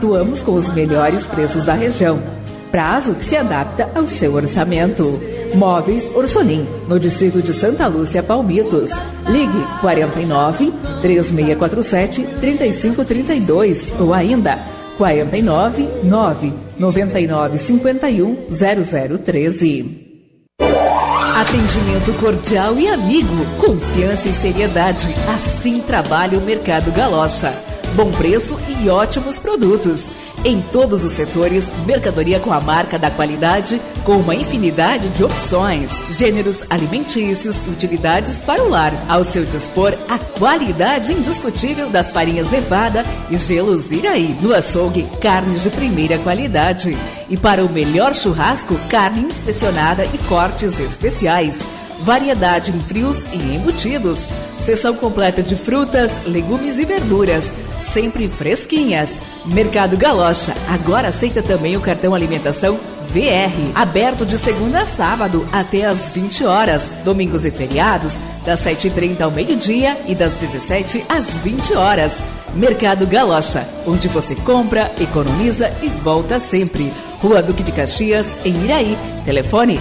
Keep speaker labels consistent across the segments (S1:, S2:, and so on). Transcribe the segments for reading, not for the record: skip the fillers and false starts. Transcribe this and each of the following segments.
S1: Atuamos com os melhores preços da região. Prazo que se adapta ao seu orçamento. Móveis Orsolim, no distrito de Santa Lúcia, Palmitos. Ligue 49 3647 3532 ou ainda 49 9 99 51 0013. Atendimento cordial e amigo, confiança e seriedade. Assim trabalha o Mercado Galocha. Bom preço e ótimos produtos. Em todos os setores, mercadoria com a marca da qualidade, com uma infinidade de opções, gêneros alimentícios e utilidades para o lar. Ao seu dispor, a qualidade indiscutível das farinhas Nevada e gelos Iraí. No açougue, carnes de primeira qualidade. E para o melhor churrasco, carne inspecionada e cortes especiais. Variedade em frios e embutidos. Seção completa de frutas, legumes e verduras, sempre fresquinhas. Mercado Galocha agora aceita também o cartão alimentação VR, aberto de segunda a sábado até às 20 horas, domingos e feriados das 7h30 ao meio-dia e das 17 às 20 horas. Mercado Galocha, onde você compra, economiza e volta sempre. Rua Duque de Caxias, em Iraí. Telefone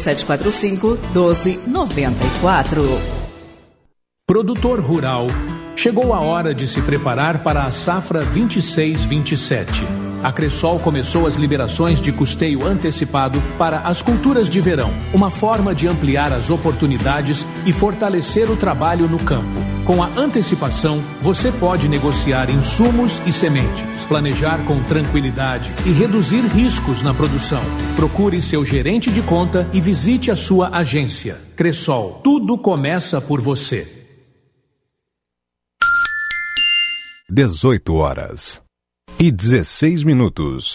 S1: 3745-1294.
S2: Produtor rural, chegou a hora de se preparar para a safra 26-27. A Cressol começou as liberações de custeio antecipado para as culturas de verão, uma forma de ampliar as oportunidades e fortalecer o trabalho no campo. Com a antecipação, você pode negociar insumos e sementes, planejar com tranquilidade e reduzir riscos na produção. Procure seu gerente de conta e visite a sua agência. Cressol, tudo começa por você.
S3: 18h16.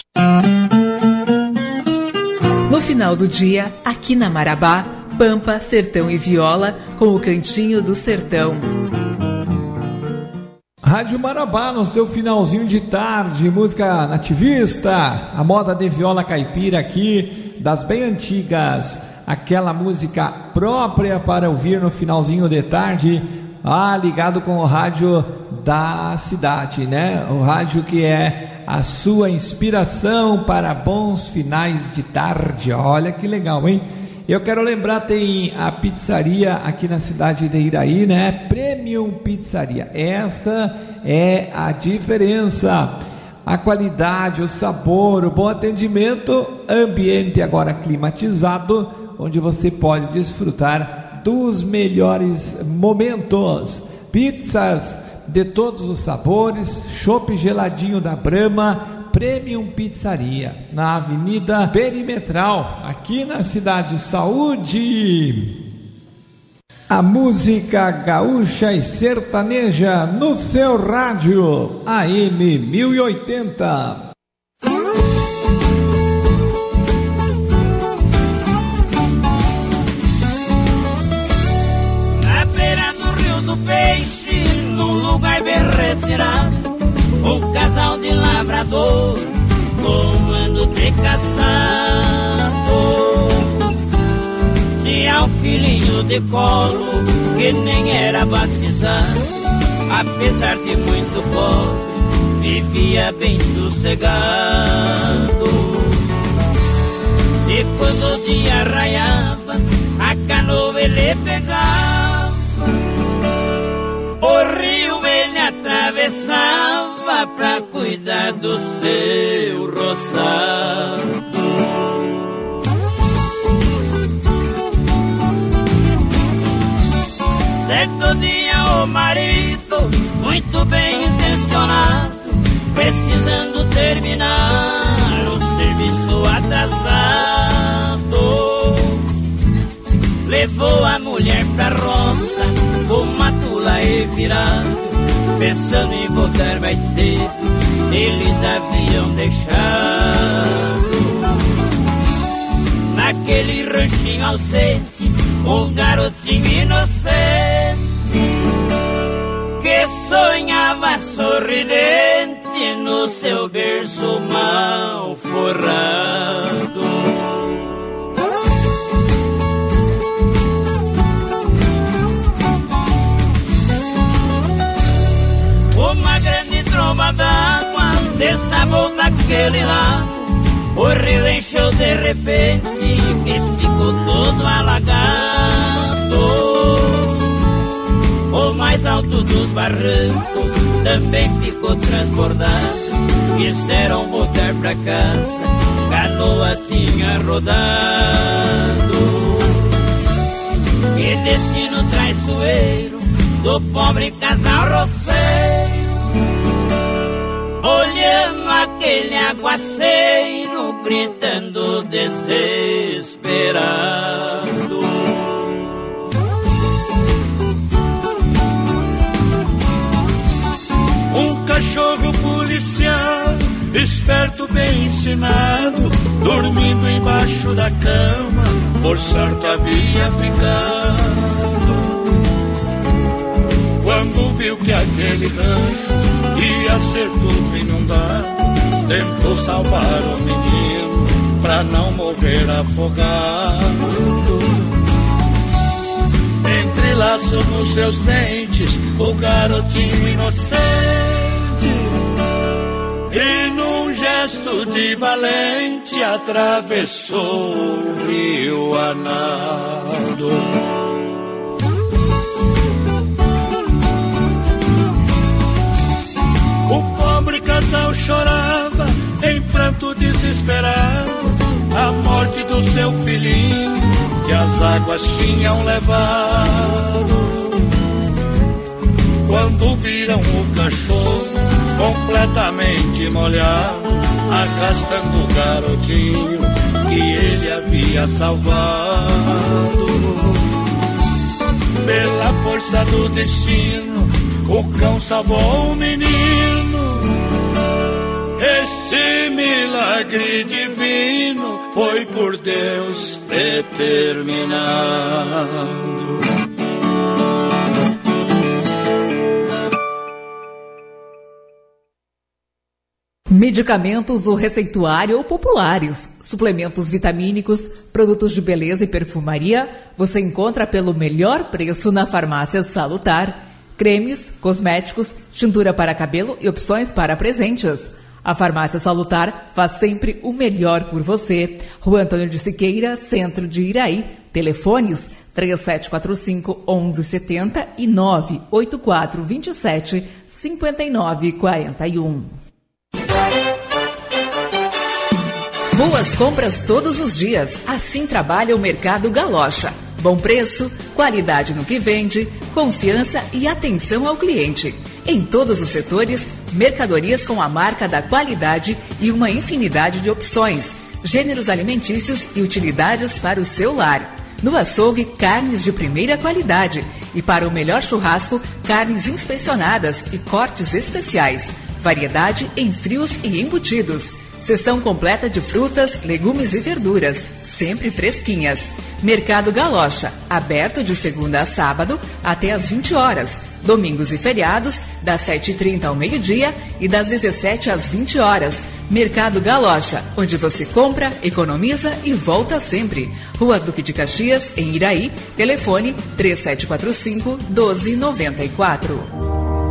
S1: No final do dia, aqui na Marabá, Pampa, Sertão e Viola, com o Cantinho do Sertão.
S4: Rádio Marabá, no seu finalzinho de tarde, música nativista, a moda de viola caipira aqui, das bem antigas, aquela música própria para ouvir no finalzinho de tarde, ligado com o rádio da cidade, né? O rádio que é a sua inspiração para bons finais de tarde. Olha que legal, hein? Eu quero lembrar, tem a pizzaria aqui na cidade de Iraí, né? Premium Pizzaria. Esta é a diferença. A qualidade, o sabor, o bom atendimento, ambiente agora climatizado, onde você pode desfrutar dos melhores momentos. Pizzas de todos os sabores, chopp geladinho da Brahma, Premium Pizzaria, na Avenida Perimetral, aqui na Cidade Saúde. A música gaúcha e sertaneja no seu rádio, AM 1080.
S5: Na beira do Rio do Peixe, num lugar bem retirado, um casal de lavrador comando de caçado. Tinha um filhinho de colo que nem era batizado, apesar de muito pobre, vivia bem sossegado. E quando o dia raiava, a canoa ele pegava, o rio ele atravessava pra cuidar do seu roçado. Certo dia o marido, muito bem intencionado, precisando terminar o serviço atrasado, levou a mulher pra roça com uma tula e virado, pensando em voltar mais cedo, eles haviam deixado. Naquele ranchinho ausente, um garotinho inocente que sonhava sorridente no seu berço mal forrado. Uma grande tromba d'água pensavam daquele lado, o rio encheu de repente e ficou todo alagado. O mais alto dos barrancos também ficou transbordado. Quiseram voltar pra casa, canoa tinha rodado. Que destino traiçoeiro do pobre casal roceiro, olhando aquele aguaceiro, gritando desesperado.
S3: Um cachorro policial, esperto, bem ensinado, dormindo embaixo da cama, por certo havia ficado. Quando viu que aquele rancho ia ser tudo inundado, tentou salvar o menino pra não morrer afogado. Entrelaçou nos seus dentes o garotinho inocente, e num gesto de valente atravessou o rio a nado. O pobre casal chorava em pranto desesperado a morte do seu filhinho que as águas tinham levado. Quando viram o cachorro completamente molhado, arrastando o garotinho que ele havia salvado, pela força do destino, o cão salvou o menino. Esse milagre divino foi por Deus determinado.
S1: Medicamentos do receituário ou populares, suplementos vitamínicos, produtos de beleza e perfumaria, você encontra pelo melhor preço na Farmácia Salutar. Cremes, cosméticos, tintura para cabelo e opções para presentes. A Farmácia Salutar faz sempre o melhor por você. Rua Antônio de Siqueira, centro de Iraí. Telefones 3745-1170 e 98427-5941. Boas compras todos os dias. Assim trabalha o Mercado Galocha. Bom preço, qualidade no que vende, confiança e atenção ao cliente. Em todos os setores, mercadorias com a marca da qualidade e uma infinidade de opções, gêneros alimentícios e utilidades para o seu lar. No açougue, carnes de primeira qualidade. E para o melhor churrasco, carnes inspecionadas e cortes especiais. Variedade em frios e embutidos. Seção completa de frutas, legumes e verduras, sempre fresquinhas. Mercado Galocha, aberto de segunda a sábado até às 20 horas. Domingos e feriados, das 7h30 ao meio-dia e das 17 às 20 horas. Mercado Galocha, onde você compra, economiza e volta sempre. Rua Duque de Caxias, em Iraí. Telefone 3745-1294.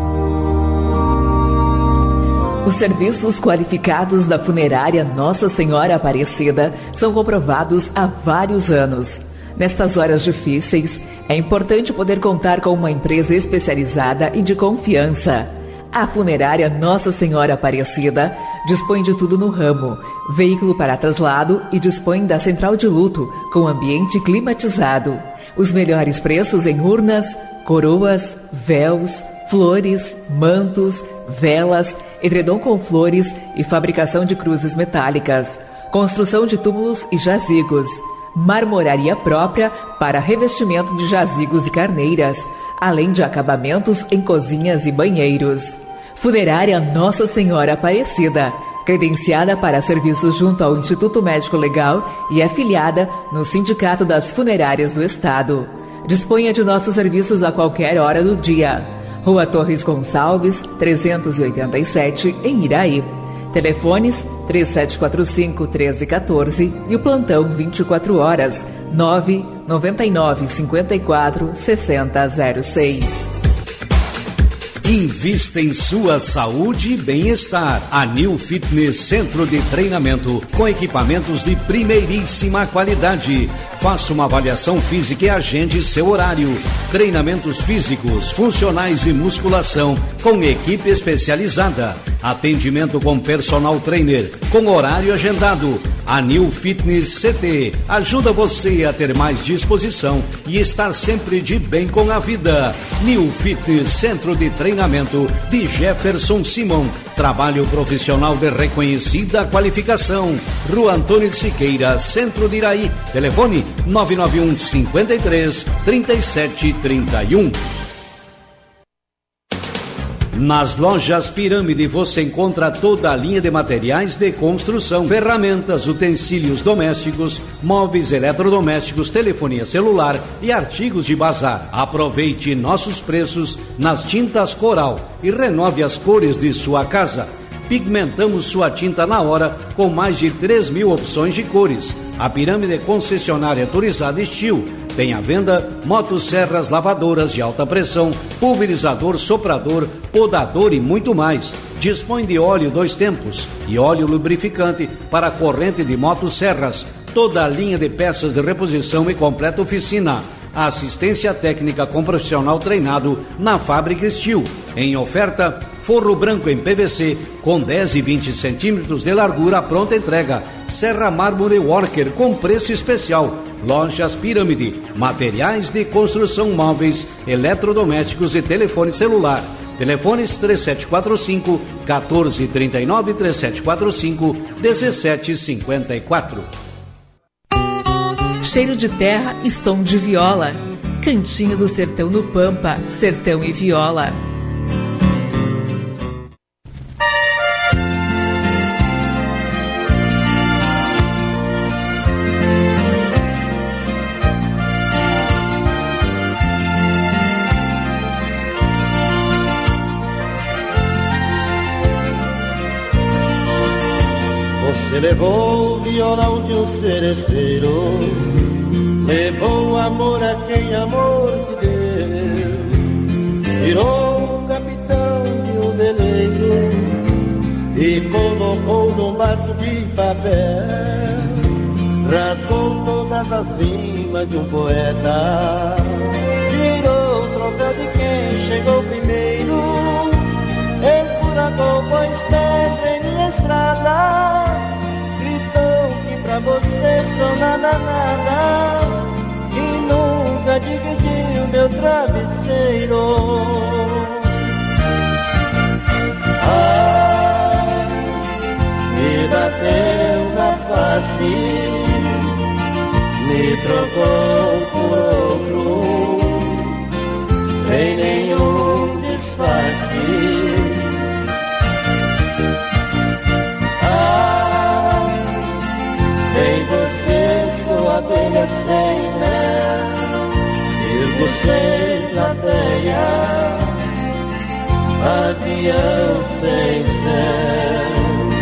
S1: Os serviços qualificados da funerária Nossa Senhora Aparecida são comprovados há vários anos. Nestas horas difíceis, é importante poder contar com uma empresa especializada e de confiança. A funerária Nossa Senhora Aparecida dispõe de tudo no ramo, veículo para traslado e dispõe da central de luto com ambiente climatizado. Os melhores preços em urnas, coroas, véus, flores, mantos, velas, edredom com flores e fabricação de cruzes metálicas, construção de túmulos e jazigos, marmoraria própria para revestimento de jazigos e carneiras, além de acabamentos em cozinhas e banheiros. Funerária Nossa Senhora Aparecida, credenciada para serviços junto ao Instituto Médico Legal e afiliada no Sindicato das Funerárias do Estado. Disponha de nossos serviços a qualquer hora do dia. Rua Torres Gonçalves, 387, em Iraí. Telefones 3745-1314 e o plantão 24 horas, 99954-6006.
S6: Invista em sua saúde e bem-estar. A New Fitness Centro de Treinamento com equipamentos de primeiríssima qualidade. Faça uma avaliação física e agende seu horário. Treinamentos físicos, funcionais e musculação com equipe especializada. Atendimento com personal trainer, com horário agendado. A New Fitness CT ajuda você a ter mais disposição e estar sempre de bem com a vida. New Fitness Centro de Treinamento de Jefferson Simon. Trabalho profissional de reconhecida qualificação. Rua Antônio de Siqueira, Centro de Iraí. Telefone 991 53 37 31. Nas lojas Pirâmide você encontra toda a linha de materiais de construção, ferramentas, utensílios domésticos, móveis eletrodomésticos, telefonia celular e artigos de bazar. Aproveite nossos preços nas tintas Coral e renove as cores de sua casa. Pigmentamos sua tinta na hora com mais de 3.000 opções de cores. A Pirâmide concessionária autorizada Estil. Tem à venda motosserras, lavadoras de alta pressão, pulverizador, soprador, podador e muito mais. Dispõe de óleo 2 tempos e óleo lubrificante para corrente de motosserras. Toda a linha de peças de reposição e completa oficina. Assistência técnica com profissional treinado na Fábrica Estil. Em oferta, forro branco em PVC com 10 e 20 centímetros de largura, pronta entrega. Serra Mármore Worker com preço especial. Lojas Pirâmide, materiais de construção móveis, eletrodomésticos e telefone celular. Telefones 3745 1439 3745 1754.
S1: Cheiro de terra e som de viola. Cantinho do Sertão no Pampa, Sertão e Viola.
S7: Você levou o violão de um seresteiro, levou o amor a quem amor te deu, tirou o capitão de um veleiro e colocou num barco de papel, rasgou todas as rimas de um poeta, tirou o troféu de quem chegou primeiro, esburacou pois pedra em minha estrada, pra você sou nada, nada, e nunca dividiu meu travesseiro. Ah, me bateu na face, me trocou por outro, sem nenhum disfarce. Sem você sou abelha sem mel, circo sem plateia, avião sem céu.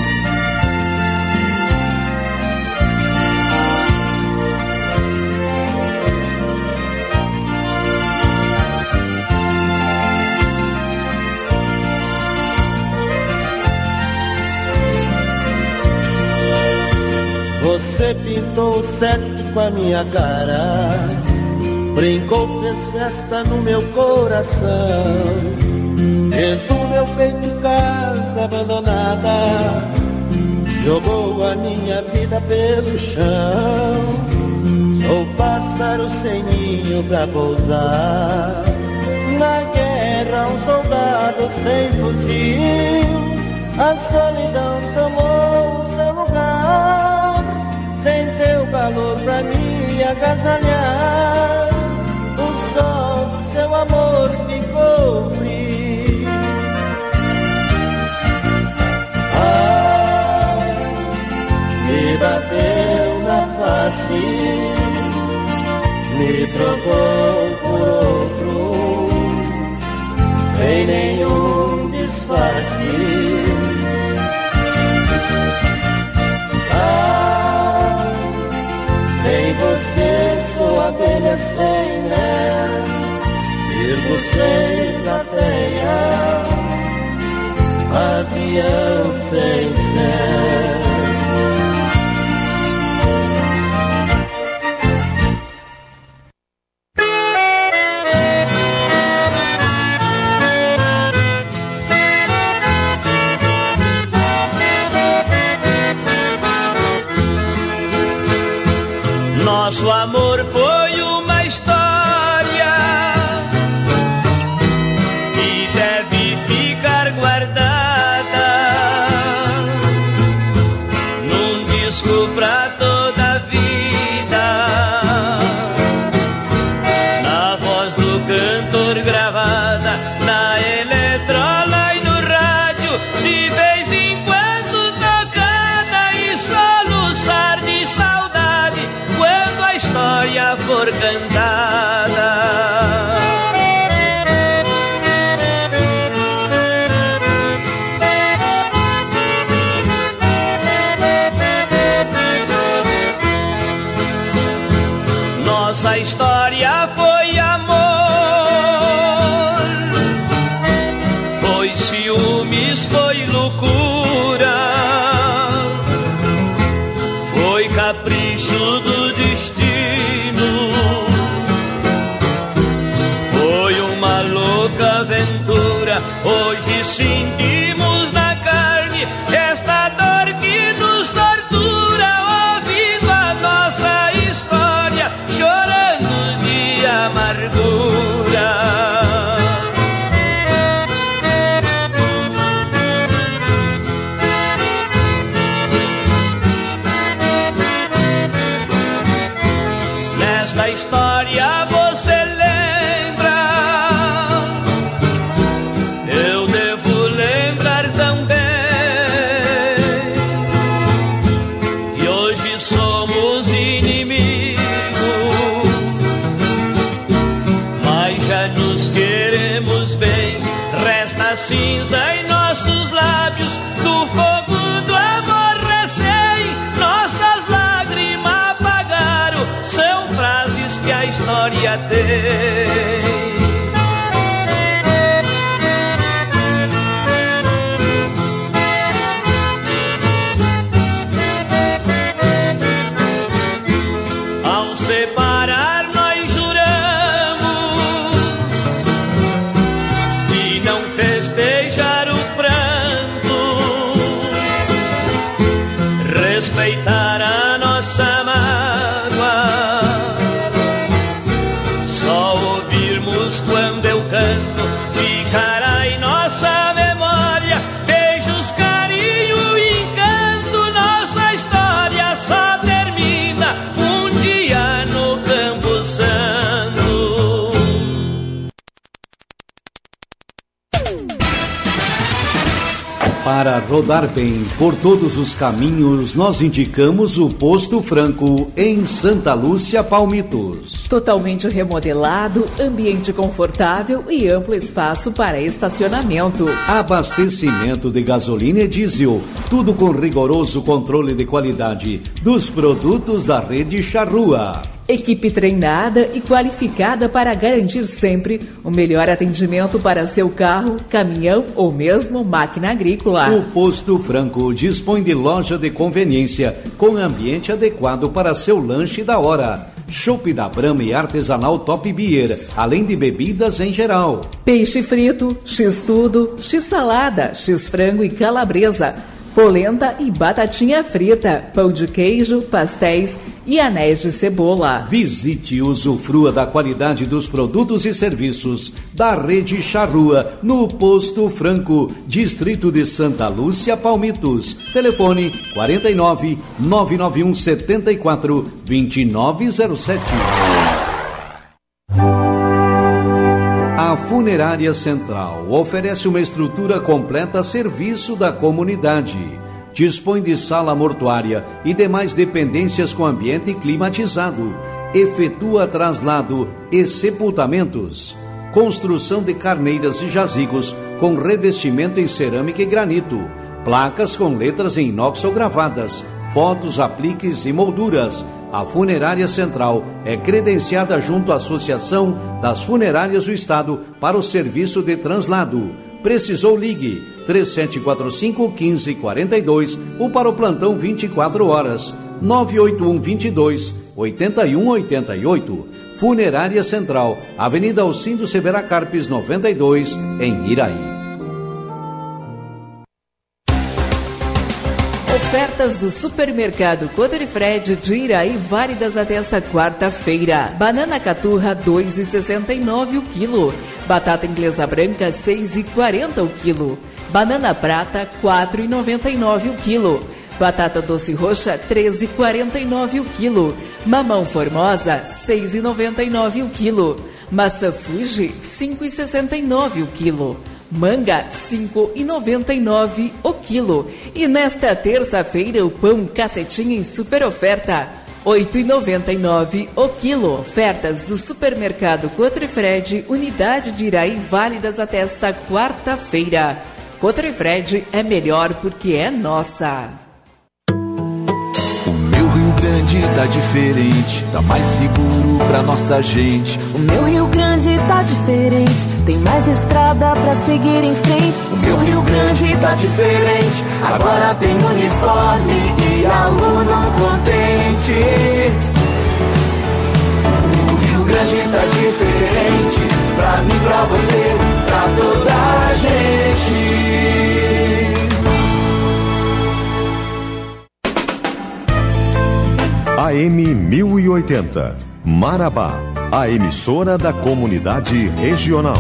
S7: Você pintou 7 com a minha cara, brincou, fez festa no meu coração, fez do meu peito casa abandonada, jogou a minha vida pelo chão. Sou pássaro sem ninho pra pousar, na guerra um soldado sem fuzil, a solidão tomou o seu lugar, sem teu calor pra me agasalhar, o sol do seu amor ficou frio. Ah, me bateu na face, me trocou por outro, sem nenhum disfarce. Sem você sou abelha sem mel, circo sem plateia, chão sem céu.
S8: Nosso amor foi uma história que deve ficar guardada num disco pra toda a vida, na voz do cantor gravada, na eletrola e no rádio, de vez em quando tocada e soluçar de saudade quando a história for cantada. Nossa história foi amor, foi ciúmes, foi loucura, foi capricho do destino, foi uma louca aventura. Hoje sentimos na carne esta dor que nos tortura, ouvindo a nossa história, chorando de amargura. Nesta história você lembra, eu devo lembrar também, e hoje somos inimigos, mas já nos queremos bem. Resta cinza em nossos lábios do fogo do amor recém, nossas lágrimas apagaram, são frases que a história tem. Ao separar nós juramos e não festejar o pranto, respeitar a nossa mágoa, só ouvirmos quando eu canto, ficará em nossa memória, beijos, carinho e encanto. Nossa história só termina um dia no Campo Santo.
S6: Para rodar bem por todos os caminhos, nós indicamos o Posto Franco em Santa Lúcia, Palmitos.
S1: Totalmente remodelado, ambiente confortável e amplo espaço para estacionamento.
S6: Abastecimento de gasolina e diesel, tudo com rigoroso controle de qualidade dos produtos da rede Charrua.
S1: Equipe treinada e qualificada para garantir sempre o melhor atendimento para seu carro, caminhão ou mesmo máquina agrícola.
S6: O Posto Franco dispõe de loja de conveniência com ambiente adequado para seu lanche da hora. Chopp da Brahma e artesanal Top Beer, além de bebidas em geral.
S1: Peixe frito, x-tudo, x-salada, x-frango e calabresa, polenta e batatinha frita, pão de queijo, pastéis e anéis de cebola.
S6: Visite e usufrua da qualidade dos produtos e serviços da rede Charrua no Posto Franco, distrito de Santa Lúcia, Palmitos. Telefone 49 991 74 2907. A Funerária Central oferece uma estrutura completa a serviço da comunidade. Dispõe de sala mortuária e demais dependências com ambiente climatizado. Efetua traslado e sepultamentos. Construção de carneiras e jazigos com revestimento em cerâmica e granito. Placas com letras em inox ou gravadas. Fotos, apliques e molduras. A Funerária Central é credenciada junto à Associação das Funerárias do Estado para o serviço de translado. Precisou, ligue 3745-1542 ou para o plantão 24 horas 981-22-8188. Funerária Central, Avenida Alcindo Severa Carpes 92, em Iraí.
S1: Ofertas do Supermercado Cotterfred de Iraí válidas até esta quarta-feira. Banana caturra 2,69 o quilo. Batata inglesa branca 6,40 o quilo. Banana prata 4,99 o quilo. Batata doce roxa 13,49 o quilo. Mamão formosa 6,99 o quilo. Maçã Fuji 5,69 o quilo. Manga, 5,99 o quilo. E nesta terça-feira, o pão cacetinho em super oferta, 8,99 o quilo. Ofertas do Supermercado Cotterfred, unidade de Iraí, válidas até esta quarta-feira. Cotterfred é melhor porque é nossa.
S9: Rio Grande tá diferente, tá mais seguro pra nossa gente.
S10: O meu Rio Grande tá diferente, tem mais estrada pra seguir em frente.
S9: O meu Rio Grande tá diferente, agora tem uniforme e aluno contente. O Rio Grande tá diferente, pra mim, pra você, pra toda a gente.
S11: AM 1080, Marabá, a emissora da comunidade regional.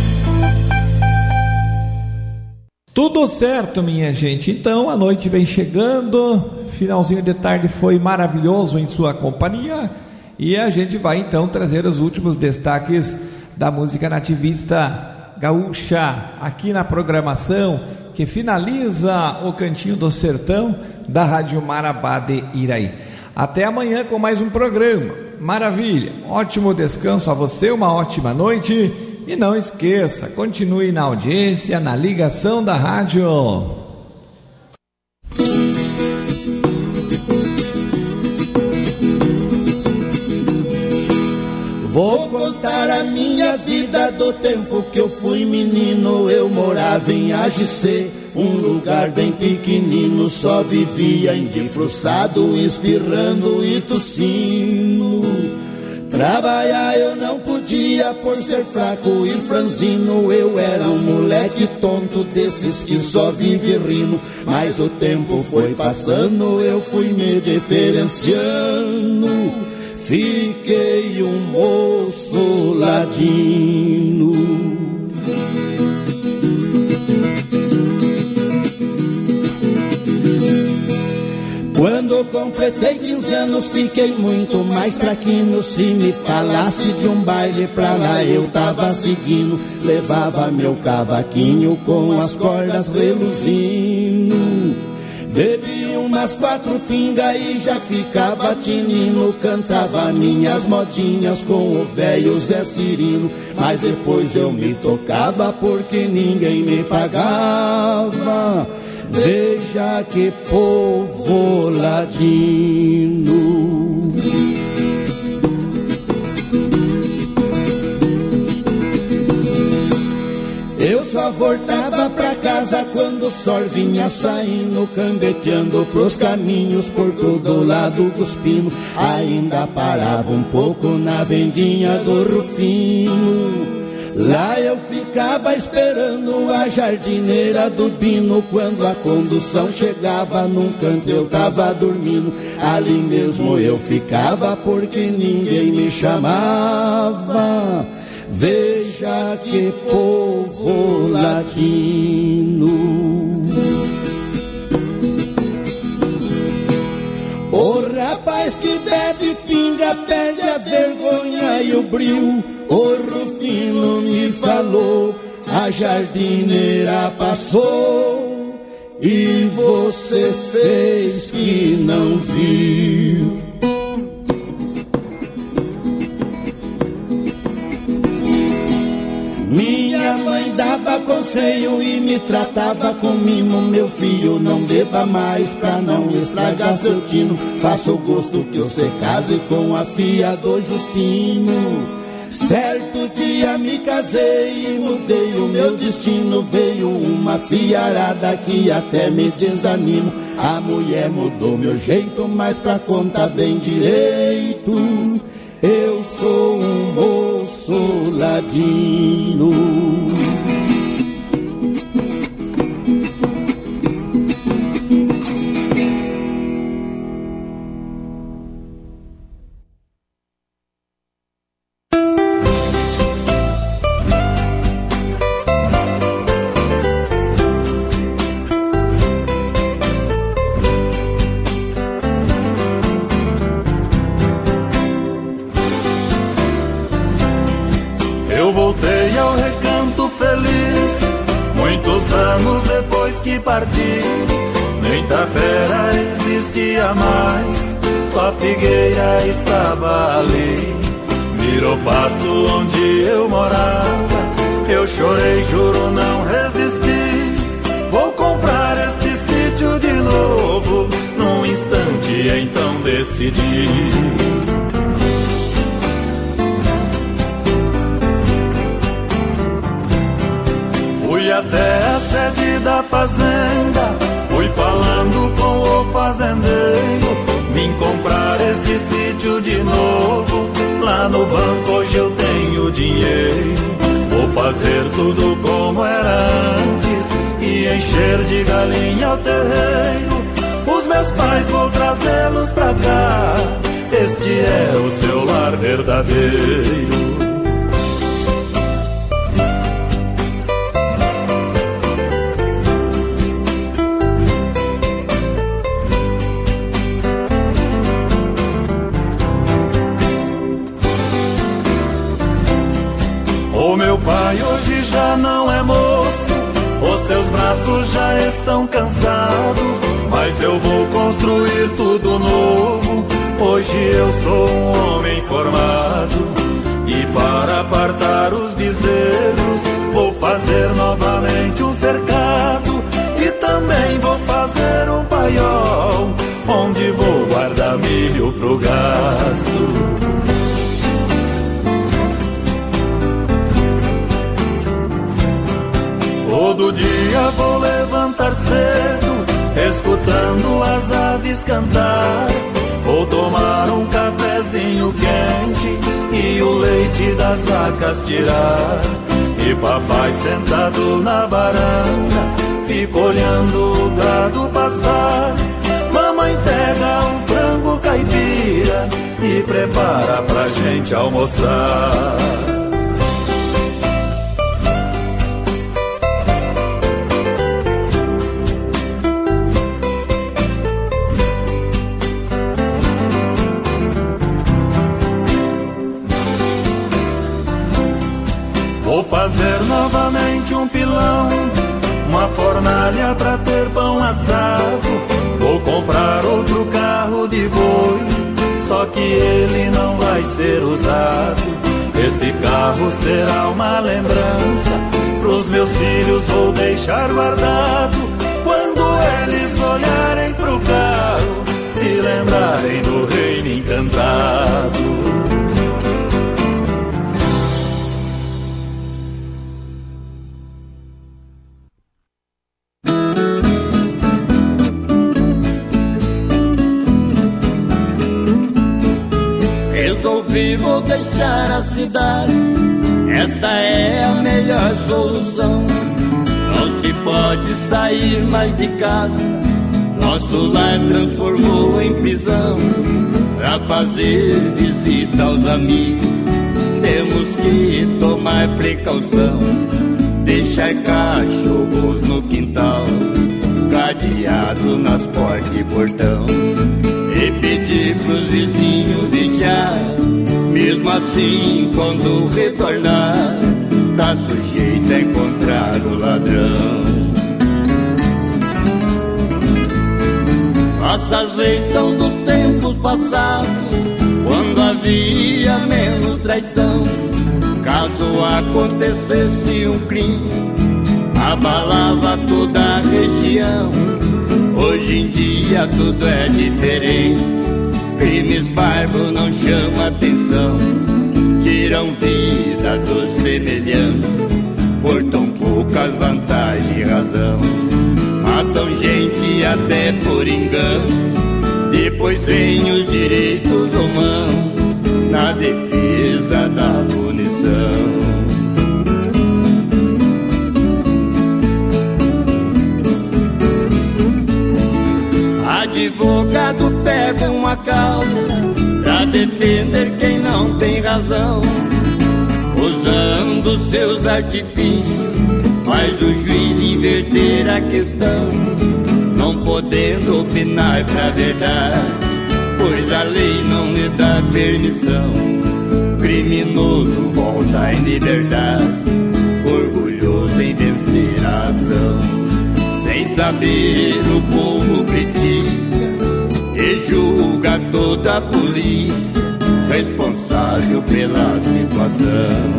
S4: Tudo certo, minha gente. Então, a noite vem chegando, finalzinho de tarde foi maravilhoso em sua companhia e a gente vai então trazer os últimos destaques da música nativista gaúcha aqui na programação que finaliza o Cantinho do Sertão da Rádio Marabá de Iraí. Até amanhã com mais um programa. Maravilha, ótimo descanso a você, uma ótima noite. E não esqueça, continue na audiência, na ligação da rádio.
S3: Vou contar a minha vida do tempo que eu fui menino. Eu morava em AGC, um lugar bem pequenino. Só vivia endifruçado, espirrando e tossindo. Trabalhar eu não podia por ser fraco e franzino. Eu era um moleque tonto desses que só vive rindo. Mas o tempo foi passando, eu fui me diferenciando. Fiquei um moço ladino. Quando completei 15 anos fiquei muito mais traquino. Se me falasse de um baile pra lá eu tava seguindo. Levava meu cavaquinho com as cordas reluzindo. Bebi umas 4 pingas e já ficava tinino. Cantava minhas modinhas com o velho Zé Cirino. Mas depois eu me tocava porque ninguém me pagava. Veja que povo ladino. Eu só voltava pra casa quando o sol vinha saindo, cambeteando pros caminhos por todo lado dos pinos. Ainda parava um pouco na vendinha do Rufino. Lá eu ficava esperando a jardineira do Bino. Quando a condução chegava num canto eu tava dormindo. Ali mesmo eu ficava porque ninguém me chamava. Veja que povo ladino. O rapaz que bebe pinga perde a vergonha e o brio. O Rufino me falou, a jardineira passou e você fez que não viu. Minha mãe dava conselho e me tratava com mimo. Meu filho, não beba mais pra não estragar seu tino. Faça o gosto que você case com a filha do Justino.
S12: Certo dia me casei e mudei o meu destino. Veio uma fiarada que até me desanimo. A mulher mudou meu jeito, mas pra contar bem direito, eu sou um moço ladino.
S13: Eu voltei ao recanto feliz, muitos anos depois que parti. Nem tapera existia mais, só figueira estava ali. Virou pasto onde eu morava, eu chorei, juro não resisti. Vou comprar este sítio de novo, num instante então decidi. Fui até a sede da fazenda, fui falando com o fazendeiro. Vim comprar este sítio de novo, lá no banco hoje eu tenho dinheiro. Vou fazer tudo como era antes e encher de galinha o terreiro. Os meus pais vou trazê-los pra cá, este é o seu lar verdadeiro. O meu pai hoje já não é moço, os seus braços já estão cansados, mas eu vou construir tudo novo. Hoje eu sou um homem formado e para apartar os bezerros vou fazer novamente um cercado e também vou fazer um paiol onde vou guardar milho pro gasto. Todo dia vou levantar cedo, escutando as aves cantar. Vou tomar um cafezinho quente e o leite das vacas tirar. E papai sentado na varanda, fica olhando o gado pastar. Mamãe pega um frango caipira e prepara pra gente almoçar. Vou fazer novamente um pilão, uma fornalha pra ter pão assado. Vou comprar outro carro de boi, só que ele não vai ser usado. Esse carro será uma lembrança, pros meus filhos vou deixar guardado. Quando eles olharem pro carro, se lembrarem do reino encantado.
S12: Vou deixar a cidade, esta é a melhor solução. Não se pode sair mais de casa, nosso lar transformou em prisão. Pra fazer visita aos amigos, temos que tomar precaução. Deixar cachorros no quintal, cadeado nas portas e portão. E pedir pros vizinhos vigiar, mesmo assim quando retornar, tá sujeito a encontrar o ladrão. Nossas leis são dos tempos passados, quando havia menos traição. Caso acontecesse um crime, abalava toda a região. Hoje em dia tudo é diferente, crimes bárbaros não chamam atenção. Tiram vida
S14: inveja dos semelhantes, por tão poucas vantagens e razão. Matam gente até por engano, depois vem os direitos humanos na defesa da punição. Advogado pega uma causa pra defender quem não tem razão, usando seus artifícios, faz o juiz inverter a questão, não podendo opinar pra verdade, pois a lei não lhe dá permissão. Criminoso volta em liberdade, orgulhoso em vencer a ação. Sem saber o povo critica e julga toda a polícia responsável pela situação.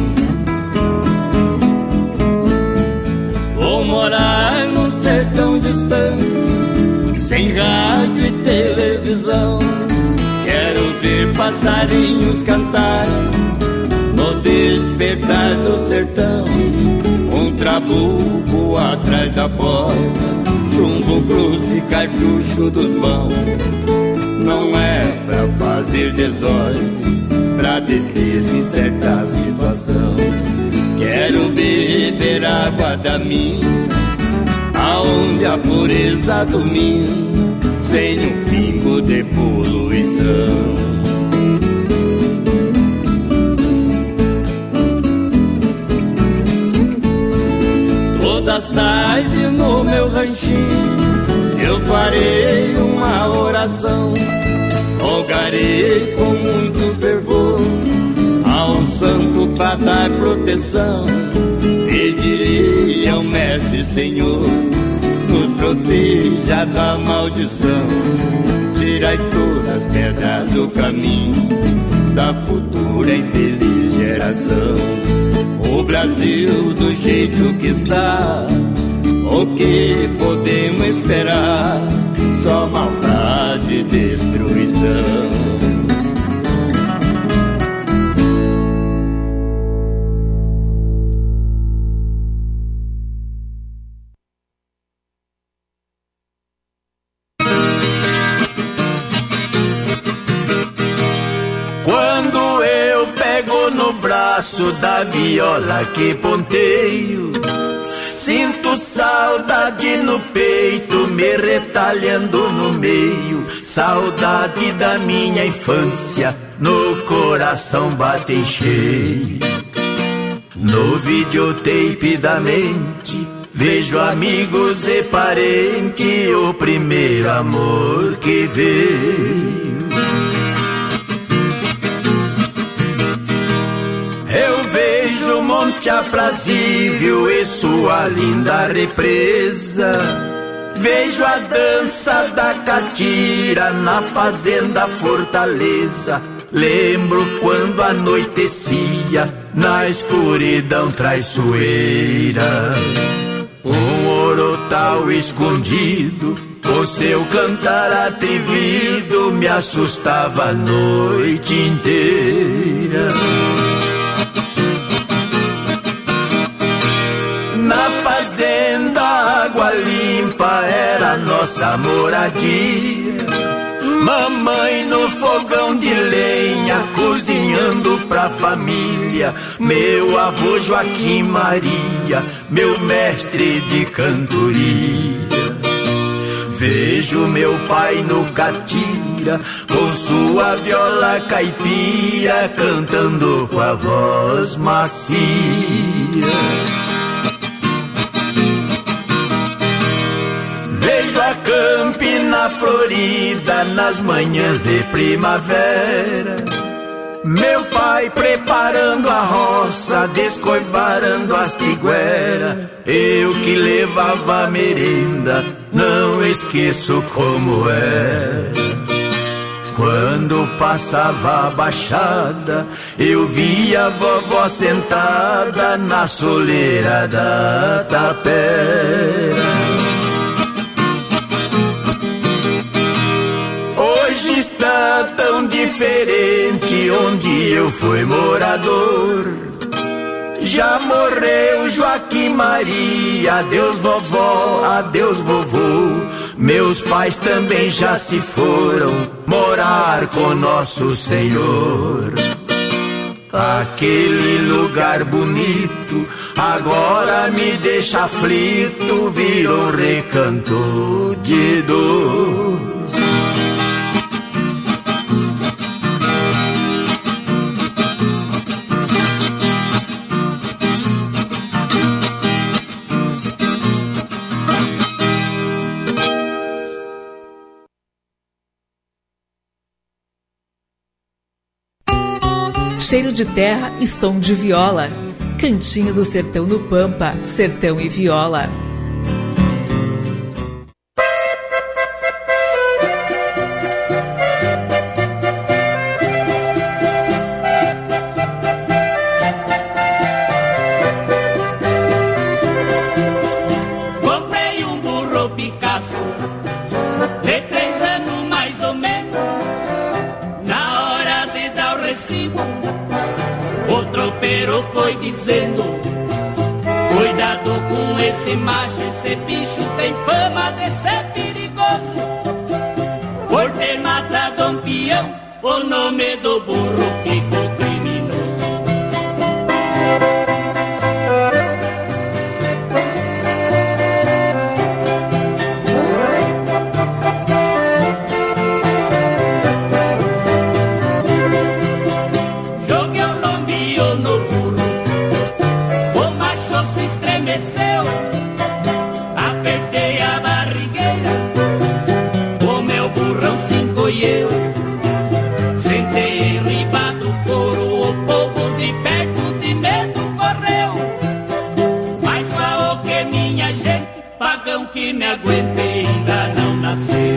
S14: Vou morar num sertão distante, sem rádio e televisão. Quero ver passarinhos cantar no despertar do sertão. Um trabuco atrás da porta, chumbo, cruz e cartucho dos bons. Não é pra fazer desordem, pra defesa em certa situação. Quero beber água da mina, aonde a pureza domina, sem um pingo de poluição. Todas as tardes no meu ranchinho eu farei uma oração, rogarei com muito fervor a um santo pra dar proteção. Pedirei ao Mestre Senhor, nos proteja da maldição. Tirai todas as pedras do caminho da futura infeliz geração. O Brasil do jeito que está, o que podemos esperar? Só maldade e destruição.
S5: Quando eu pego no braço da viola que ponteio, sinto saudade no peito me retalhando no meio. Saudade da minha infância no coração bate cheio. No videotape da mente vejo amigos e parentes, o primeiro amor que veio. Eu vejo Monte Aprazível e sua linda represa. Vejo a dança da catira na fazenda Fortaleza. Lembro quando anoitecia na escuridão traiçoeira. Um orotal escondido com seu cantar atrevido me assustava a noite inteira. Na fazenda Água Limpa era nossa moradia. Mamãe no fogão de lenha cozinhando pra família. Meu avô Joaquim Maria, meu mestre de cantoria. Vejo meu pai no catira com sua viola caipira, cantando com a voz macia. Vejo a Campina Florida nas manhãs de primavera. Meu pai preparando a roça, descoivarando as tigueras. Eu que levava a merenda, não esqueço como era. Quando passava a baixada, eu via a vovó sentada na soleira da tapera. Hoje está tão diferente onde eu fui morador.
S15: Já morreu Joaquim Maria, adeus vovó, adeus vovô. Meus pais também já se foram morar com Nosso Senhor. Aquele lugar bonito agora me deixa aflito, virou recanto de dor.
S1: Cheiro de terra e som de viola. Cantinho do sertão no Pampa, sertão e viola.
S5: Comprei um burro Picasso de 3 anos mais ou menos. Na hora de dar o recibo, o tropeiro foi dizendo: cuidado com esse macho, esse bicho tem fama de ser perigoso. Por ter matado um peão, o nome do burro ficou criminoso. Eu sentei enribado do couro, o povo de perto de medo correu. Mas qual que minha gente, pagão que me aguente, ainda não nasceu.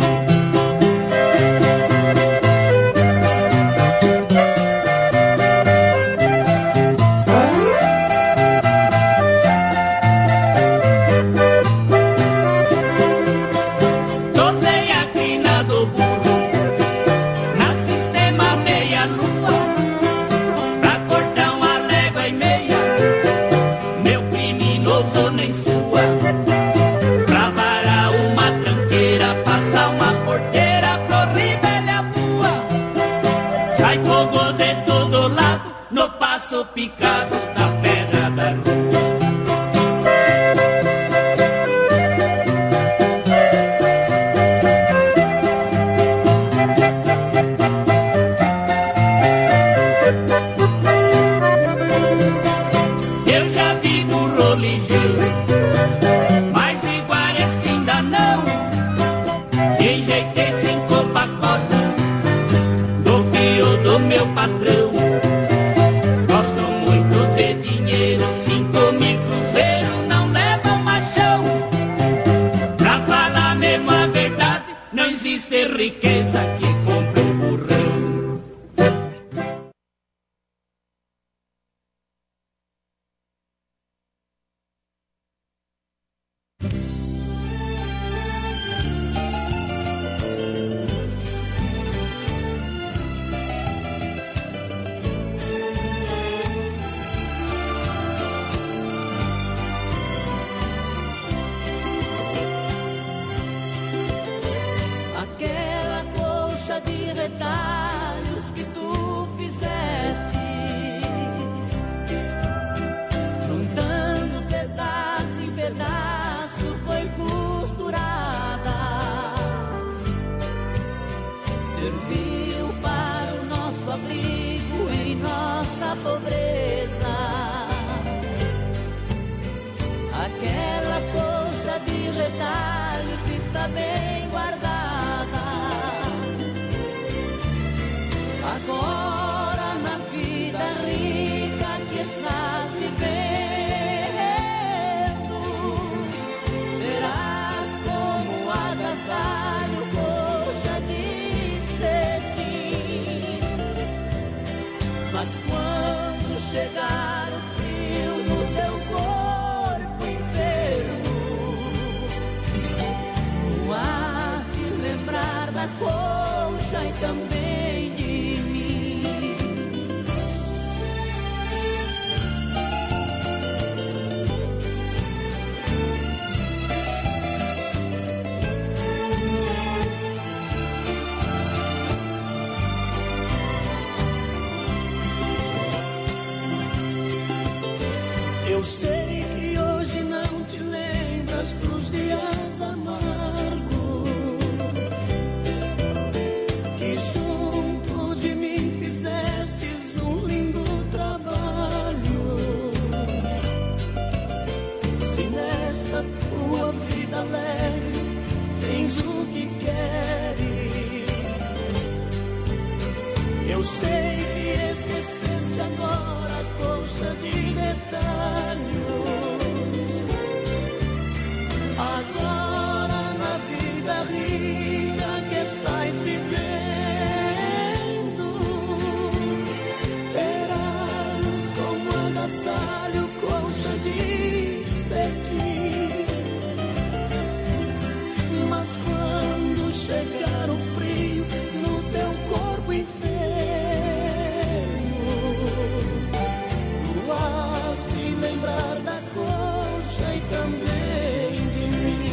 S5: Picado da pedra da rua. Eu já vi burro ligeiro, mas igual esse ainda não. Enjeitei 5 pacotes do fio do meu patrão. Riqueza que compra o burrão.
S16: Detalhes que tu fizeste, juntando pedaço em pedaço, foi costurada, serviu para o nosso abrigo em nossa pobreza. Aquela colcha de retalhos está bem guardada. Agora na vida rica que estás vivendo, verás como agasalho coxa de cetim. Mas quando chegar o frio no teu corpo enfermo, tu has de lembrar da colcha e também de mim.
S17: sei que hoje não te lembras dos dias amargos, que junto de mim fizestes um lindo trabalho. Se nesta tua vida alegre tens o que queres, eu sei que esqueceste agora a colcha de retalhos. Agora na vida rica que estás vivendo, terás como agasalho colcha de cetim. Mas quando chegar o frio no teu corpo enfermo, tu has de lembrar da colcha e também de mim.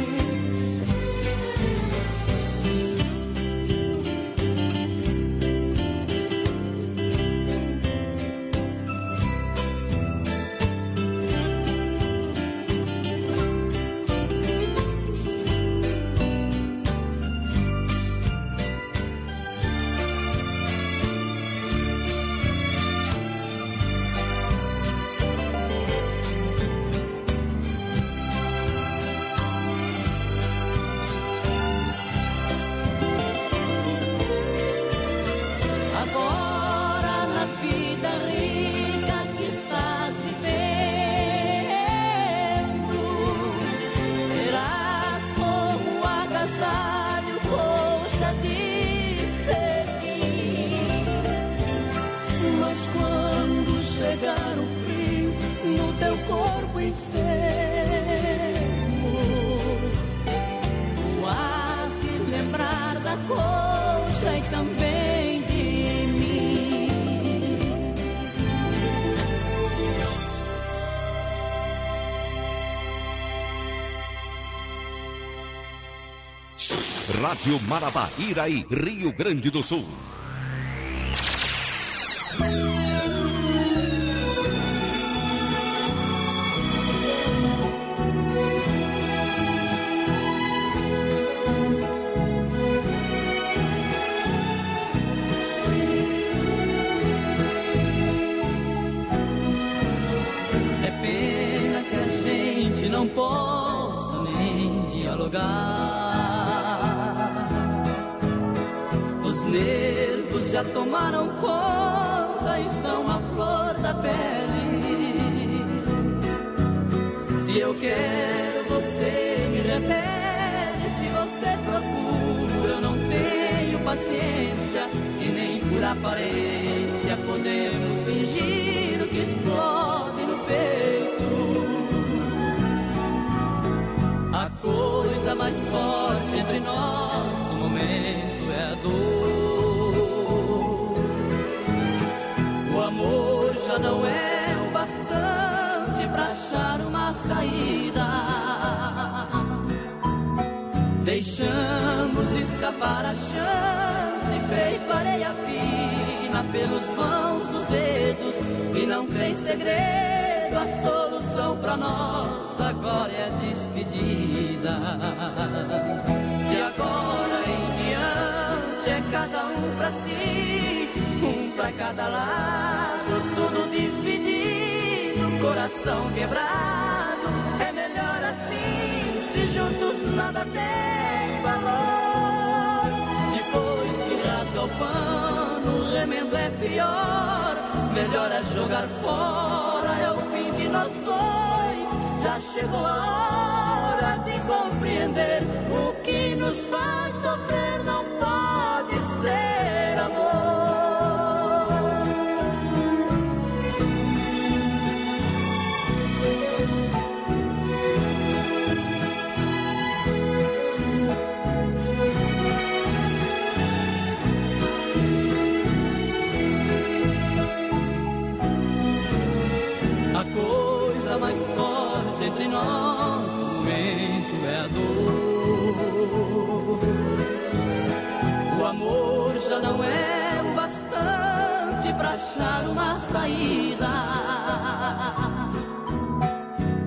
S17: Chegar o frio no teu corpo enfermo, tu has de lembrar da colcha e também de mim.
S18: Rádio Marabá, Iraí, Rio Grande do Sul.
S19: Não posso nem dialogar. Os nervos já tomaram conta, estão à flor da pele. Se eu quero, você me repele. Se você procura, eu não tenho paciência. E nem por aparência podemos fingir o que explode no peito. A coisa mais forte entre nós no momento é a dor. O amor já não é o bastante pra achar uma saída. Deixamos escapar a chance, feito areia fina pelos vãos dos dedos. E não tem segredo, a solução pra nós agora é a despedida. De agora em diante é cada um pra si, um pra cada lado, tudo dividido, coração quebrado. É melhor assim, se juntos nada tem valor. Depois que rasga o pano, o remendo é pior. Melhor é jogar fora, é o fim de nós dois. Já chegou a hora de compreender: o que nos faz sofrer não pode ser amor. A coisa mais forte entre nós no momento é a dor. O amor já não é o bastante pra achar uma saída.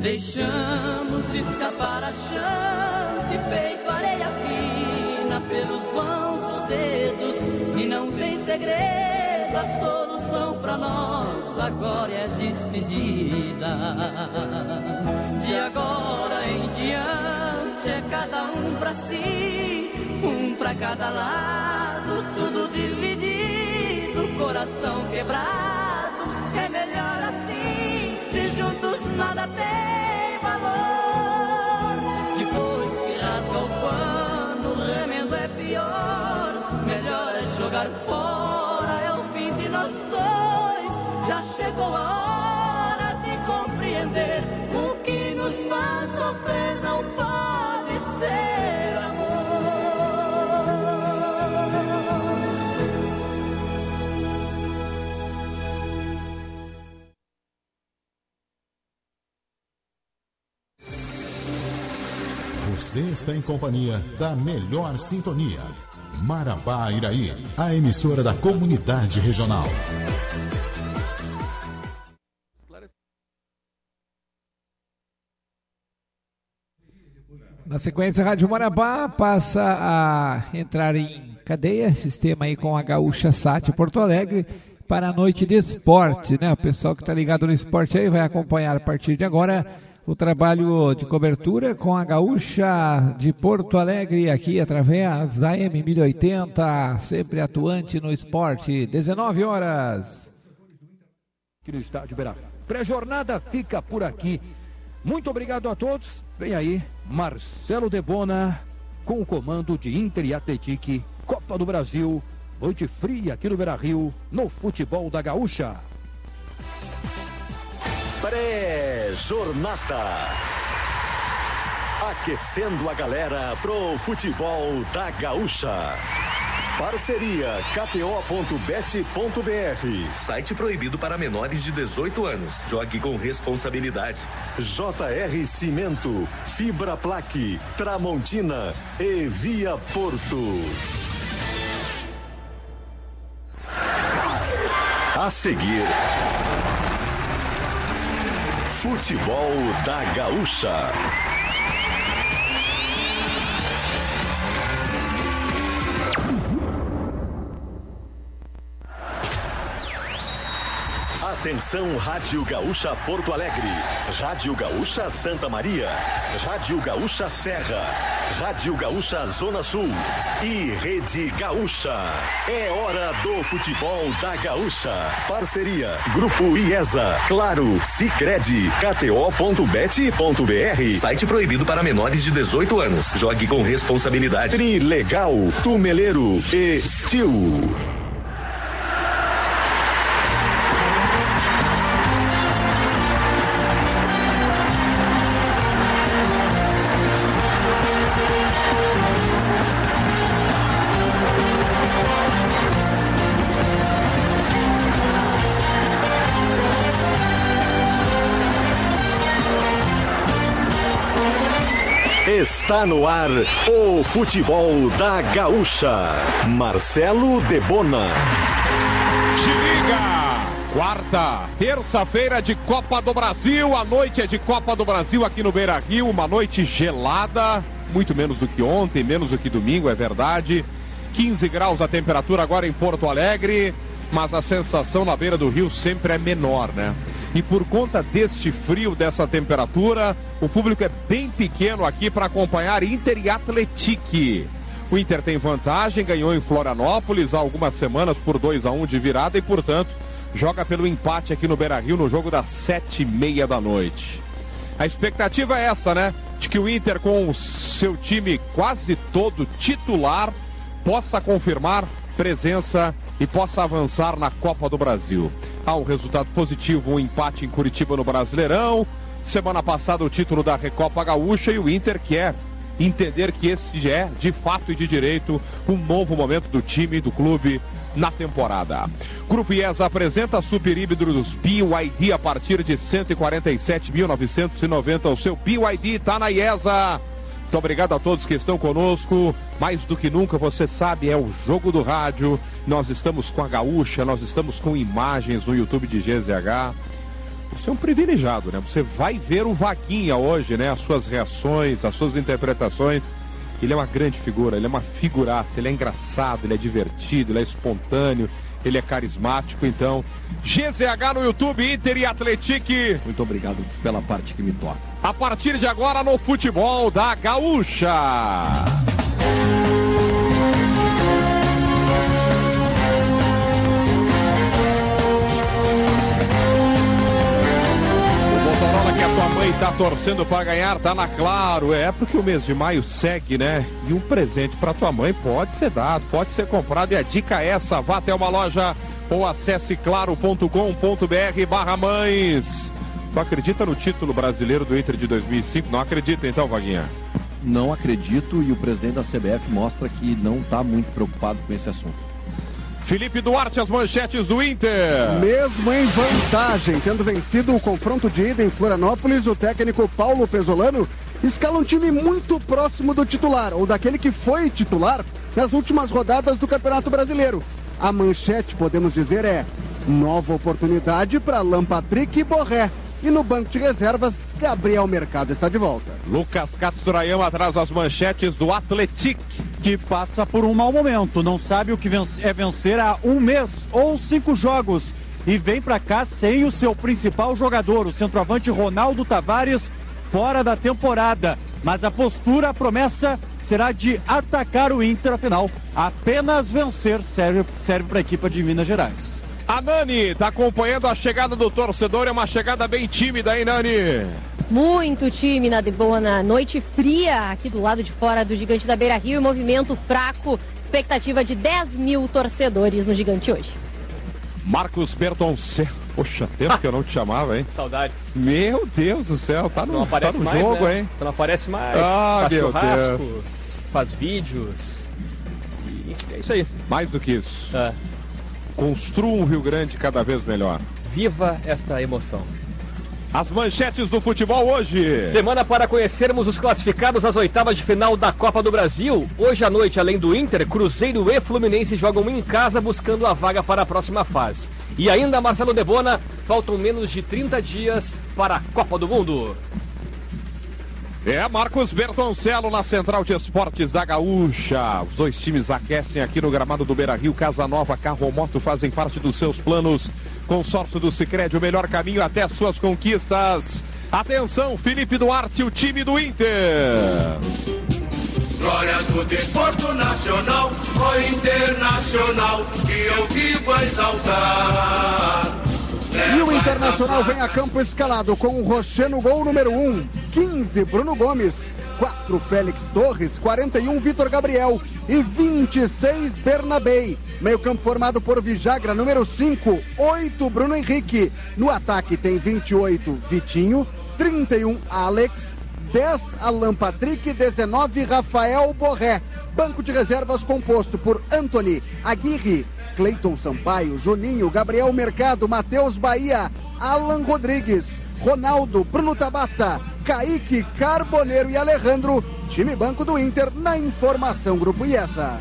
S19: Deixamos escapar a chance, feito areia fina pelos vãos dos dedos. E não tem segredo, a solução pra nós agora é despedida. De agora em diante é cada um pra si, um pra cada lado, tudo dividido, coração quebrado. É melhor assim, se juntos nada tem valor. Depois que rasga o pano, o remendo é pior. Melhor é jogar fora, é o fim de nós dois. Já chegou a hora de compreender: o que nos faz sofrer não pode ser amor.
S20: Você está em companhia da melhor sintonia. Marabá Iraí, a emissora da comunidade regional.
S4: Na sequência, a Rádio Marabá passa a entrar em cadeia, sistema aí com a Gaúcha Sat Porto Alegre, para a noite de esporte, né? O pessoal que está ligado no esporte aí vai acompanhar a partir de agora o trabalho de cobertura com a Gaúcha de Porto Alegre, aqui através da AM 1080, sempre atuante no esporte, 19 horas.
S21: Aqui no estádio Beira. Pré-jornada fica por aqui. Muito obrigado a todos. Vem aí, Marcelo Debona, com o comando de Inter e Atletique, Copa do Brasil, noite fria aqui no Beira-Rio, no futebol da Gaúcha.
S11: Pré-jornada. Aquecendo a galera pro futebol da Gaúcha. Parceria KTO.bet.br.
S22: Site proibido para menores de 18 anos. Jogue com responsabilidade.
S11: JR Cimento, Fibra Plaque, Tramontina e Via Porto. A seguir, futebol da Gaúcha. Atenção, Rádio Gaúcha Porto Alegre, Rádio Gaúcha Santa Maria, Rádio Gaúcha Serra, Rádio Gaúcha Zona Sul e Rede Gaúcha. É hora do futebol da Gaúcha. Parceria Grupo IESA, Claro, Sicredi, KTO.bet.br.
S22: Site proibido para menores de 18 anos. Jogue com responsabilidade.
S11: Trilegal, Tumeleiro e Steel. Está no ar o futebol da Gaúcha. Marcelo Debona.
S23: Te liga! Quarta, terça-feira de Copa do Brasil. A noite é de Copa do Brasil aqui no Beira-Rio. Uma noite gelada, muito menos do que ontem, menos do que domingo, é verdade. 15 graus a temperatura agora em Porto Alegre, mas a sensação na beira do rio sempre é menor, né? E por conta deste frio, dessa temperatura, o público é bem pequeno aqui para acompanhar Inter e Atletique. O Inter tem vantagem, ganhou em Florianópolis há algumas semanas por 2-1 de virada e, portanto, joga pelo empate aqui no Beira-Rio no jogo das 7h30 da noite. A expectativa é essa, né? De que o Inter, com o seu time quase todo titular, possa confirmar presença e possa avançar na Copa do Brasil. Há um resultado positivo, um empate em Curitiba no Brasileirão. Semana passada o título da Recopa Gaúcha e o Inter quer entender que esse é, de fato e de direito, um novo momento do time, do clube na temporada. Grupo IESA apresenta super híbridos BYD a partir de R$ 147.990. O seu BYD está na IESA. Muito obrigado a todos que estão conosco. Mais do que nunca, você sabe, é o jogo do rádio. Nós estamos com a Gaúcha, nós estamos com imagens no YouTube de GZH. Você é um privilegiado, né? Você vai ver o Vaguinha hoje, né? As suas reações, as suas interpretações. Ele é uma grande figura, ele é uma figuraça, ele é engraçado, ele é divertido, ele é espontâneo, ele é carismático. Então, GZH no YouTube, Inter e Atlético.
S2: Muito obrigado pela parte que me toca.
S23: A partir de agora no futebol da Gaúcha. Que a tua mãe tá torcendo para ganhar, tá na Claro. É porque o mês de maio segue, né? E um presente para tua mãe pode ser dado, pode ser comprado. E a dica é essa: vá até uma loja ou acesse claro.com.br/mães. Tu acredita no título brasileiro do Inter de 2005? Não acredita então, Vaguinha?
S2: Não acredito, e o presidente da CBF mostra que não está muito preocupado com esse assunto.
S23: Felipe Duarte, as manchetes do Inter.
S7: Mesmo em vantagem, tendo vencido o confronto de ida em Florianópolis, o técnico Paulo Pesolano escala um time muito próximo do titular, ou daquele que foi titular nas últimas rodadas do Campeonato Brasileiro. A manchete, podemos dizer, é: nova oportunidade para Alan Patrick e Borré. E no banco de reservas, Gabriel Mercado está de volta.
S23: Lucas Katsurayama traz as manchetes do Atlético,
S8: que passa por um mau momento, não sabe o que é vencer há um mês ou 5 jogos, e vem para cá sem o seu principal jogador, o centroavante Ronaldo Tavares, fora da temporada. Mas a postura, a promessa será de atacar o Inter, afinal, apenas vencer serve para a equipe de Minas Gerais.
S23: A Nani está acompanhando a chegada do torcedor, é uma chegada bem tímida, hein, Nani?
S24: Muito tímida, de boa na noite fria aqui do lado de fora do Gigante da Beira-Rio, e movimento fraco, expectativa de 10 mil torcedores no Gigante hoje.
S23: Marcos Bertoncello, poxa, tempo que eu não te chamava, hein?
S25: Saudades.
S23: Meu Deus do céu, tá no
S25: mais,
S23: jogo,
S25: né?
S23: hein?
S25: Tu não aparece mais,
S23: faz
S25: churrasco,
S23: Deus.
S25: faz vídeos, e é isso aí.
S23: Mais do que isso. Construa um Rio Grande cada vez melhor.
S25: Viva esta emoção.
S23: As manchetes do futebol hoje.
S25: Semana para conhecermos os classificados às oitavas de final da Copa do Brasil. Hoje à noite, além do Inter, Cruzeiro e Fluminense jogam em casa buscando a vaga para a próxima fase. E ainda, Marcelo Debona, faltam menos de 30 dias para a Copa do Mundo.
S23: É Marcos Bertoncello na Central de Esportes da Gaúcha. Os dois times aquecem aqui no gramado do Beira-Rio. Casa Nova, carro ou moto fazem parte dos seus planos. Consórcio do Sicredi, o melhor caminho até suas conquistas. Atenção, Felipe Duarte, o time do Inter.
S9: Glórias do desporto nacional, o internacional, que eu vivo a exaltar.
S7: E o Internacional vem a campo escalado com o Rocher no gol número 1, 15 Bruno Gomes, 4 Félix Torres, 41 Vitor Gabriel e 26 Bernabei. Meio campo formado por Vijagra, número 5, 8 Bruno Henrique. No ataque tem 28 Vitinho, 31 Alex, 10 Alan Patrick, 19 Rafael Borré. Banco de reservas composto por Antony, Aguirre, Cleiton Sampaio, Juninho, Gabriel Mercado, Matheus Bahia, Alan Rodrigues, Ronaldo, Bruno Tabata, Kaique, Carboneiro e Alejandro. Time banco do Inter na informação Grupo IESA.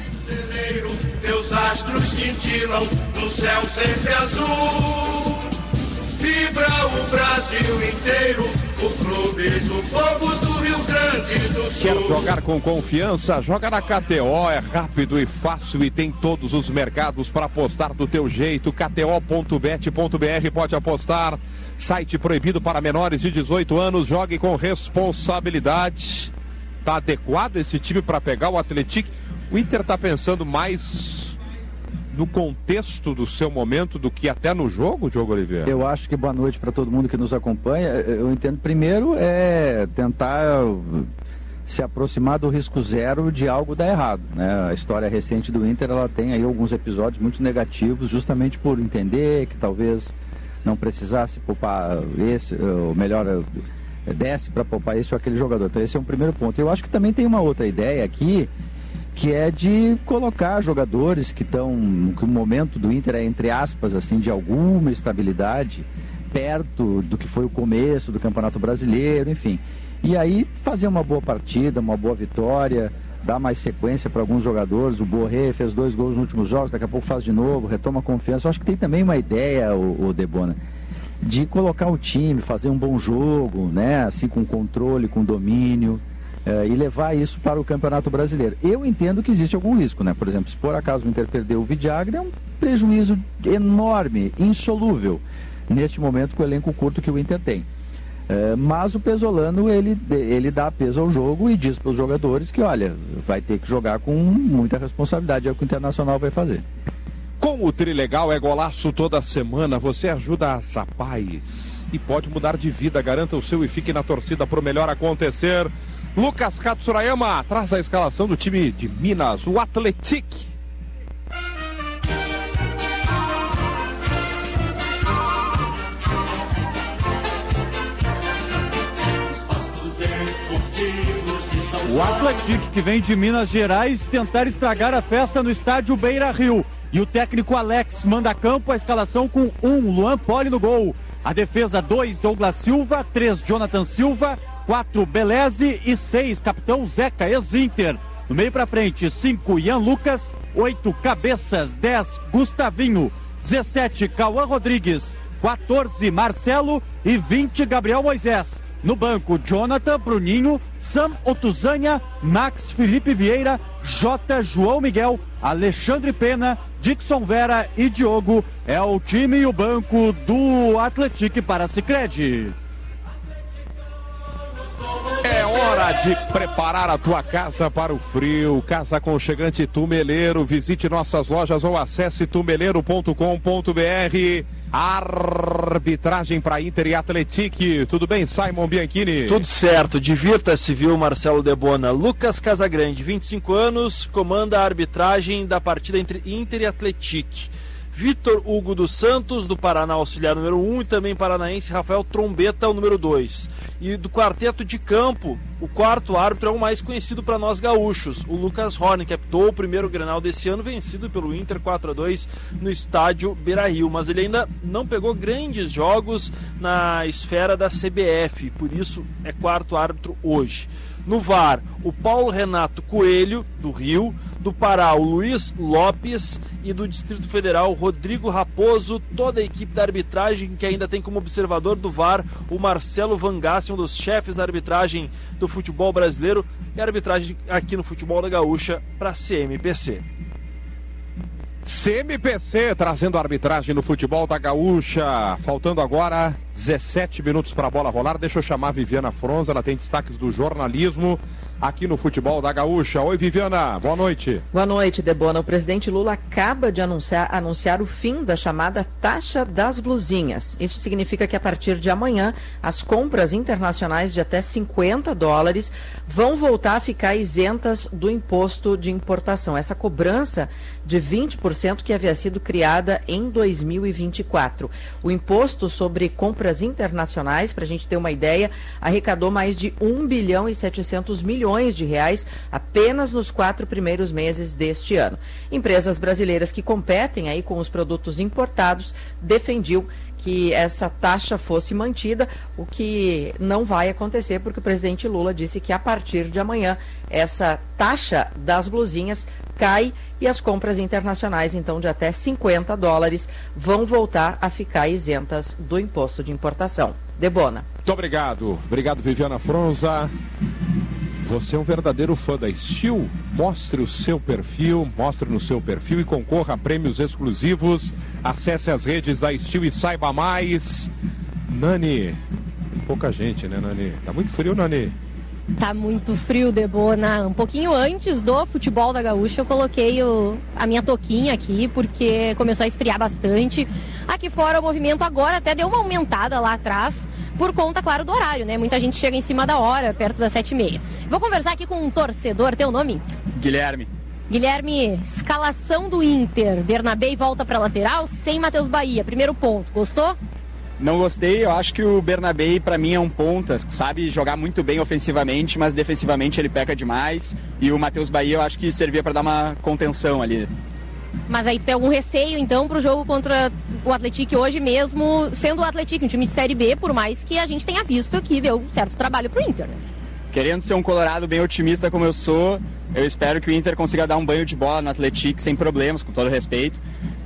S9: Teus astros cintilam no céu sempre azul. Vibra o Brasil inteiro, o clube do povo do Rio Grande do Sul.
S23: Quer jogar com confiança? Joga na KTO, é rápido e fácil e tem todos os mercados para apostar do teu jeito. KTO.bet.br, pode apostar. Site proibido para menores de 18 anos, jogue com responsabilidade. Tá adequado esse time para pegar o Atlético? O Inter tá pensando mais no contexto do seu momento do que até no jogo, Diogo Oliveira?
S26: Eu acho que boa noite para todo mundo que nos acompanha. Eu entendo primeiro é tentar se aproximar do risco zero de algo dar errado, né? A história recente do Inter, ela tem aí alguns episódios muito negativos, justamente por entender que talvez não precisasse poupar esse, ou melhor, desce para poupar esse ou aquele jogador. Então esse é um primeiro ponto. Eu acho que também tem uma outra ideia aqui, que é de colocar jogadores que estão, que o momento do Inter é, entre aspas, assim, de alguma estabilidade, perto do que foi o começo do Campeonato Brasileiro, enfim. E aí fazer uma boa partida, uma boa vitória, dar mais sequência para alguns jogadores. O Borré fez 2 gols nos últimos jogos, daqui a pouco faz de novo, retoma a confiança. Eu acho que tem também uma ideia, o Debona, de colocar o time, fazer um bom jogo, né? Assim, com controle, com domínio, e levar isso para o Campeonato Brasileiro. Eu entendo que existe algum risco, né? Por exemplo, se por acaso o Inter perder o Vidiaga, é um prejuízo enorme, insolúvel, neste momento com o elenco curto que o Inter tem. Mas o Pesolano, ele dá peso ao jogo e diz para os jogadores que, olha, vai ter que jogar com muita responsabilidade, é o que o Internacional vai fazer.
S23: Com o Trilegal é golaço toda semana, você ajuda a Sapaz e pode mudar de vida. Garanta o seu e fique na torcida para o melhor acontecer. Lucas Katsurayama traz a escalação do time de Minas, o Atletic.
S8: O Atletic, que vem de Minas Gerais, tentar estragar a festa no estádio Beira-Rio. E o técnico Alex manda a campo a escalação com 1, Luan Poli no gol. A defesa 2, Douglas Silva, 3, Jonathan Silva, 4, Beleze e 6, capitão Zeca, ex-Inter. No meio para frente, 5, Ian Lucas, 8, Cabeças, 10, Gustavinho, 17, Cauã Rodrigues, 14, Marcelo e 20, Gabriel Moisés. No banco, Jonathan, Bruninho, Sam Otuzanha, Max Felipe Vieira, J. João Miguel, Alexandre Pena, Dixon Vera e Diogo. É o time e o banco do Atletic para a Sicredi.
S23: É hora de preparar a tua casa para o frio. Casa aconchegante Tumeleiro. Visite nossas lojas ou acesse tumeleiro.com.br. Arbitragem para Inter e Atletic. Tudo bem, Simon Bianchini?
S3: Tudo certo. Divirta-se, viu, Marcelo Debona. Lucas Casagrande, 25 anos, comanda a arbitragem da partida entre Inter e Atletic. Vitor Hugo dos Santos, do Paraná, auxiliar número 1, e também paranaense Rafael Trombeta, o número 2. E do quarteto de campo, o quarto árbitro é o mais conhecido para nós gaúchos, o Lucas Horne, que apitou o primeiro Grenal desse ano, vencido pelo Inter 4-2 no estádio Beira-Rio. Mas ele ainda não pegou grandes jogos na esfera da CBF, por isso é quarto árbitro hoje. No VAR, o Paulo Renato Coelho, do Rio, do Pará, o Luiz Lopes, e do Distrito Federal, Rodrigo Raposo. Toda a equipe da arbitragem, que ainda tem como observador do VAR o Marcelo Van Gassen, um dos chefes da arbitragem do futebol brasileiro, e a arbitragem aqui no futebol da Gaúcha para a CMPC.
S23: CMPC trazendo a arbitragem no futebol da Gaúcha. Faltando agora 17 minutos para a bola rolar. Deixa eu chamar a Viviana Fronza, ela tem destaques do jornalismo aqui no futebol da Gaúcha. Oi, Viviana, boa noite.
S6: Boa noite, Debona. O presidente Lula acaba de anunciar o fim da chamada taxa das blusinhas. Isso significa que a partir de amanhã, as compras internacionais de até $50 vão voltar a ficar isentas do imposto de importação. Essa cobrança de 20% que havia sido criada em 2024. O imposto sobre compras internacionais, para a gente ter uma ideia, arrecadou mais de 1 bilhão e 700 milhões de reais apenas nos 4 primeiros meses deste ano. Empresas brasileiras que competem aí com os produtos importados defendiam que essa taxa fosse mantida, o que não vai acontecer, porque o presidente Lula disse que a partir de amanhã essa taxa das blusinhas cai e as compras internacionais, então, de até $50 vão voltar a ficar isentas do imposto de importação. Debona.
S23: Muito obrigado. Obrigado, Viviana Fronza. Você é um verdadeiro fã da Steel? Mostre no seu perfil e concorra a prêmios exclusivos. Acesse as redes da Steel e saiba mais. Nani, pouca gente, né, Nani? Tá muito frio, Nani?
S24: Tá muito frio, Debona. Um pouquinho antes do futebol da Gaúcha, eu coloquei a minha touquinha aqui, porque começou a esfriar bastante. Aqui fora o movimento agora até deu uma aumentada lá atrás, por conta, claro, do horário, né? Muita gente chega em cima da hora, perto das 7h30. Vou conversar aqui com um torcedor. Teu nome?
S10: Guilherme.
S24: Guilherme, escalação do Inter. Bernabé volta para lateral, sem Matheus Bahia. Primeiro ponto. Gostou?
S10: Não gostei, eu acho que o Bernabé para mim é um ponta, sabe jogar muito bem ofensivamente, mas defensivamente ele peca demais, e o Matheus Bahia eu acho que servia para dar uma contenção ali.
S24: Mas aí tu tem algum receio então pro jogo contra o Atletic hoje, mesmo sendo o Atletic um time de Série B, por mais que a gente tenha visto que deu certo trabalho pro Inter, né?
S10: Querendo ser um colorado bem otimista como eu sou, eu espero que o Inter consiga dar um banho de bola no Atletic sem problemas, com todo respeito.